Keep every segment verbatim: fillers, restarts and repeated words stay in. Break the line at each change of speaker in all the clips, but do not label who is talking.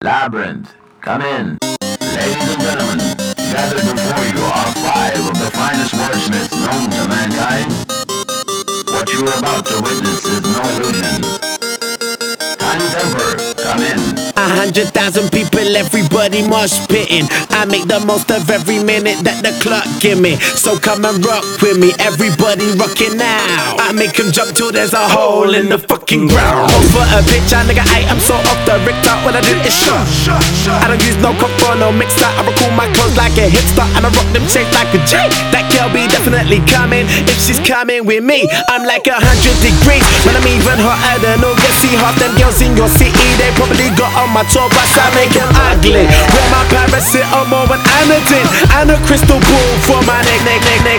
Labyrinth, come in. Ladies and gentlemen, gathered before you are five of the finest wordsmiths known to mankind. What you are about to witness is no illusion. Time Temper, come in.
A hundred thousand people, everybody mosh pitting. I make the most of every minute that the clock give me. So come and rock with me, everybody rocking now. I make him jump till there's a hole in the fucking ground. Over a bitch, I nigga, I am so off the rick top. What I do is shot. I don't use no cup or no mixer. I recall my clothes like a hipster, and I rock them shapes like a J. That girl be definitely coming if she's coming with me. I'm like a hundred degrees, man, I'm even hotter than no guess. See half them girls in your city, they probably got on my tour bus. I make them ugly. Wear my paracetamol and Anadin and a crystal ball for my neck, neck, neck, neck.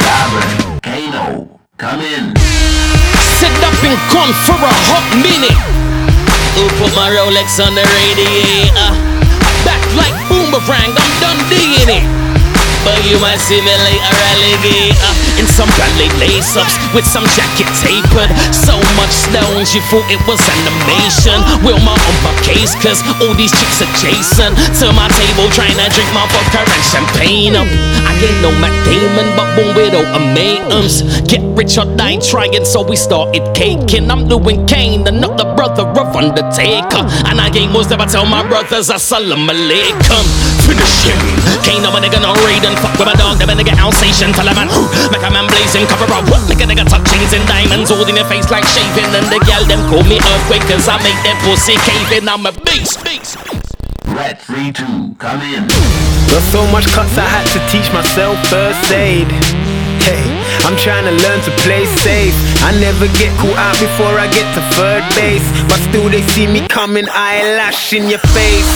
Kano, come in.
Set up and gone for a hot minute. Who put my Rolex on the radiator? Back like boomerang, I'm done digging it. But you might see me later alligator in some ballet lace-ups with some jacket tapered. So much stones you thought it was animation. Wilma on my case cause all these chicks adjacent to my table trying to drink my vodka and champagne up. I ain't no Matt Damon but born with ultimatums. Get rich or die trying, so we started caking. I'm doing Kane and not the brother of Undertaker. And I ain't most ever tell my brothers assalamu alaikum. Finish him. Kane no a nigga no raid and fuck with my dog, them a nigga Alsatian. Tell a man who make a man blazing, cover up what nigga nigga touch chains and diamonds, holding your face like shaving. And the gal them call me earthquake cause I make that pussy cave in. I'm a beast, beast.
Red three two, come in.
Got so much cuts I had to teach myself first aid. Hey, I'm trying to learn to play safe. I never get caught out before I get to third base, but still they see me coming, eyelash in your face.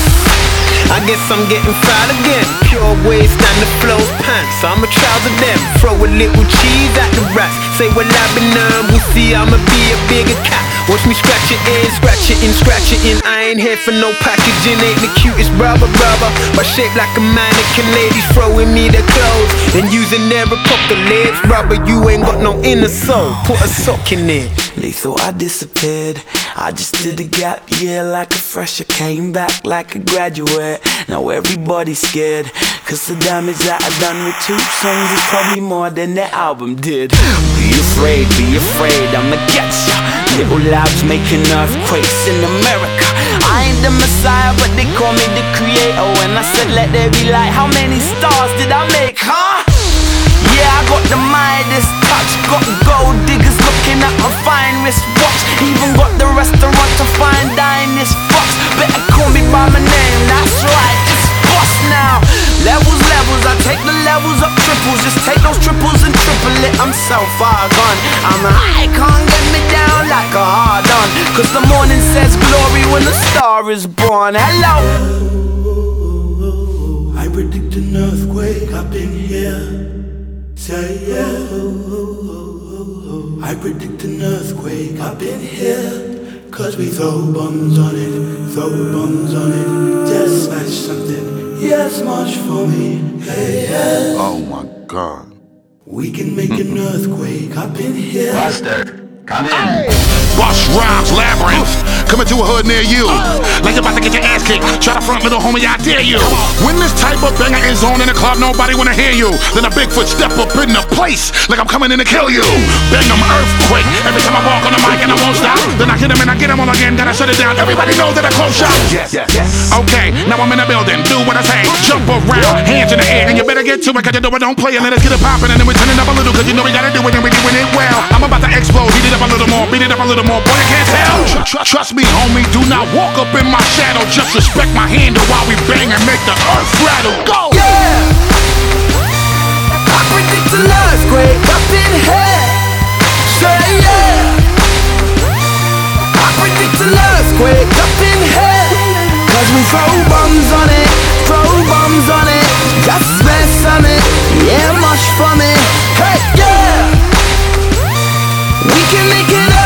I guess I'm getting foul again. Pure waist and the flow's pants. I'm a trouser them. Throw a little cheese at the rats. Say well I've been numb. We'll see I'ma be a bigger cat. Watch me scratch it in, scratch it in, scratch it in. I ain't here for no packaging. Ain't the cutest brother, brother, but shaped like a mannequin. Ladies throwing me their clothes and using their apocalypse. Brother, you ain't got no inner soul. Put a sock in it.
They thought I disappeared. I just did a gap year like a fresher. Came back like a graduate. Now everybody's scared, cause the damage that I done with two songs is probably more than the album did. Be afraid, be afraid, I'ma get ya. Little labs making earthquakes in America. I ain't the messiah, but they call me the creator. When I said let there be light, how many stars did I make, huh? Yeah, I got the Midas touch. Got gold diggers looking at my fine wristwatch. Even got the restaurant to fine dine this fucks. Better call me by my name, that's right, it's boss now. Levels, levels, I take the levels up triples. Just take those triples and triple it. I'm so far gone, I'm high, can't get me down like a hard on. Cause the morning says glory when the star is born. Hello.
I predict an earthquake up in here. Say yeah. I predict an earthquake up in here. Cause we throw bombs on it, throw bombs on it. Just smash something, yeah, smash for me. Hey, yeah.
Oh my God.
We can make an earthquake up in here.
Buster, come in.
Bust Rhymes Labyrinth, coming to a hood near you. Like you're about to get your ass kicked. Try to front little homie, I dare you. When this type of banger is on in the club, nobody wanna hear you. Then a Bigfoot step up in the place, like I'm coming in to kill you. Bang them earthquake, every time I walk on the mic and I won't stop. Then I hit them and I get them all again, then I shut it down. Everybody knows that I close shop.
Yes, yes, yes.
Okay, now I'm in the building, do what I say. Jump around, hands in the air, and you better get to it, cause you know I don't play. And let us get it poppin', and then we turn it up a little, cause you know we gotta do it, and we doing it well. I'm about to explode, heat it up a little more, beat it up a little more, boy, you can't tell. Trust me, homie, do not walk up in my shadow. Just respect my handle while we bang and make the earth rattle. Go!
Yeah! I predict an earthquake up in here. Say yeah! I predict an earthquake up in here. Cause we throw bombs on it, throw bombs on it. Just mess on it, yeah, mush for me. Hey, yeah! We can make it